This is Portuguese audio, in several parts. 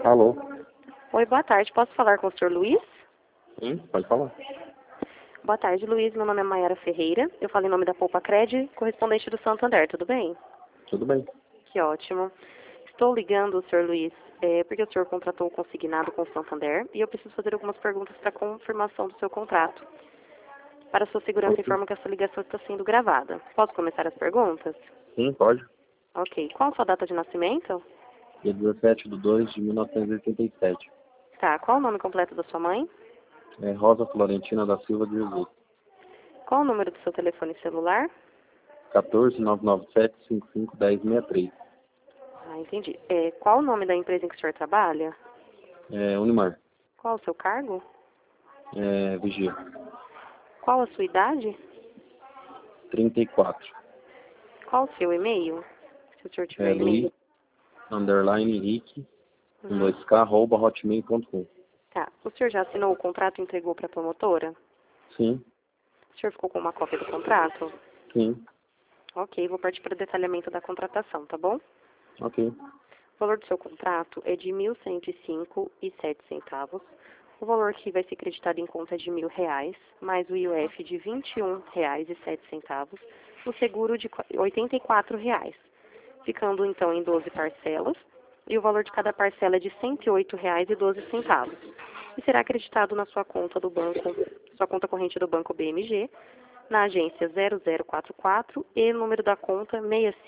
Alô? Oi, boa tarde. Posso falar com o senhor Luiz? Sim, pode falar. Boa tarde, Luiz. Meu nome é Mayara Ferreira. Eu falo em nome da Poupa Cred, correspondente do Santander. Tudo bem? Tudo bem. Que ótimo. Estou ligando, senhor Luiz, porque o senhor contratou o consignado com o Santander e eu preciso fazer algumas perguntas para confirmação do seu contrato. Para sua segurança, Ok. informo que essa ligação está sendo gravada. Posso começar as perguntas? Sim, pode. Ok. Qual a sua data de nascimento? Dia 17/2/1987. Tá. Qual o nome completo da sua mãe? É Rosa Florentina da Silva de Jesus. Qual o número do seu telefone celular? 14 997 55 1063. Ah, entendi. Qual o nome da empresa em que o senhor trabalha? Unimar. Qual o seu cargo? Vigia. Qual a sua idade? 34. Qual o seu e-mail? Se o senhor tiver Luiz, e-mail. _Henrique, Uhum. 2k, @hotmail.com. Tá. O senhor já assinou o contrato e entregou para a promotora? Sim, O senhor ficou com uma cópia do contrato? sim. Ok, vou partir para o detalhamento da contratação, tá bom? Ok. O valor do seu contrato é de R$ 1.105,07. O valor que vai ser creditado em conta é de R$ 1.000, mais o IOF de R$ 21,07, o seguro de R$ 84,00, ficando então em 12 parcelas, e o valor de cada parcela é de R$ 108,12. E será acreditado na sua conta do banco, sua conta corrente do Banco BMG, na agência 0044 e número da conta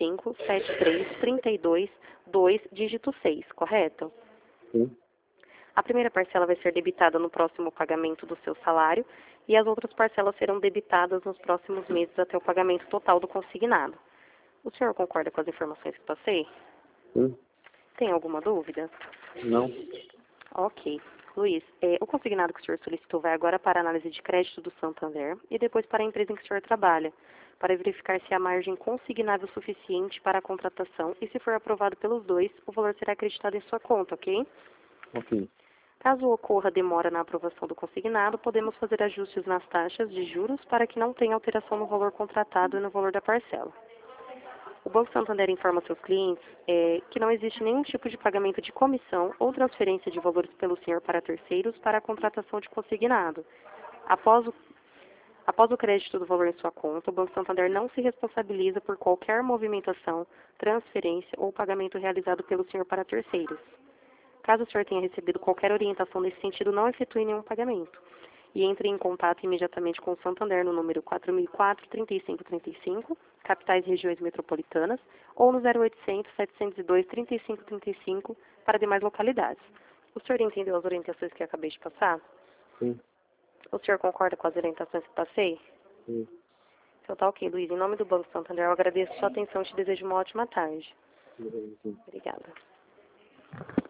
6573322, dígito 6, correto? Sim. A primeira parcela vai ser debitada no próximo pagamento do seu salário e as outras parcelas serão debitadas nos próximos meses até o pagamento total do consignado. O senhor concorda com as informações que passei? Sim. Tem alguma dúvida? Não. Ok. Luiz, o consignado que o senhor solicitou vai agora para a análise de crédito do Santander e depois para a empresa em que o senhor trabalha, para verificar se há margem consignável suficiente para a contratação e, se for aprovado pelos dois, o valor será acreditado em sua conta, ok? Ok. Caso ocorra demora na aprovação do consignado, podemos fazer ajustes nas taxas de juros para que não tenha alteração no valor contratado e no valor da parcela. O Banco Santander informa seus clientes que não existe nenhum tipo de pagamento de comissão ou transferência de valores pelo senhor para terceiros para a contratação de consignado. Após o crédito do valor em sua conta, o Banco Santander não se responsabiliza por qualquer movimentação, transferência ou pagamento realizado pelo senhor para terceiros. Caso o senhor tenha recebido qualquer orientação nesse sentido, não efetue nenhum pagamento. E entre em contato imediatamente com o Santander no número 4004-3535, capitais e regiões metropolitanas, ou no 0800-702-3535 para demais localidades. O senhor entendeu as orientações que eu acabei de passar? Sim. O senhor concorda com as orientações que passei? Sim. Então tá ok, Luiz. Em nome do Banco Santander, eu agradeço sua atenção e te desejo uma ótima tarde. Sim. Obrigada.